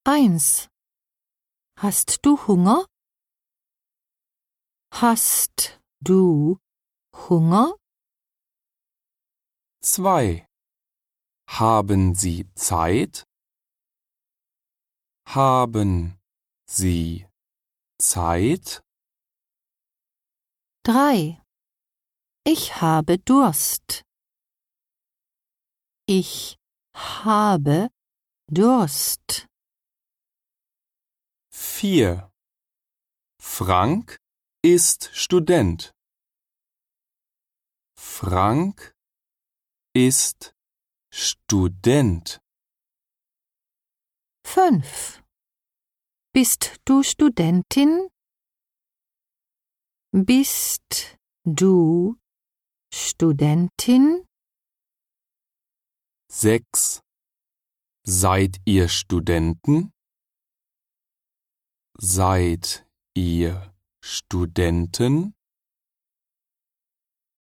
1. Hast du Hunger? Hast du Hunger? 2. Haben Sie Zeit? Haben Sie Zeit? 3. Ich habe Durst. Ich habe Durst. 4. Frank ist Student. Frank ist Student. 5. Bist du Studentin? Bist du Studentin? 6. Seid ihr Studenten? Seid ihr Studenten?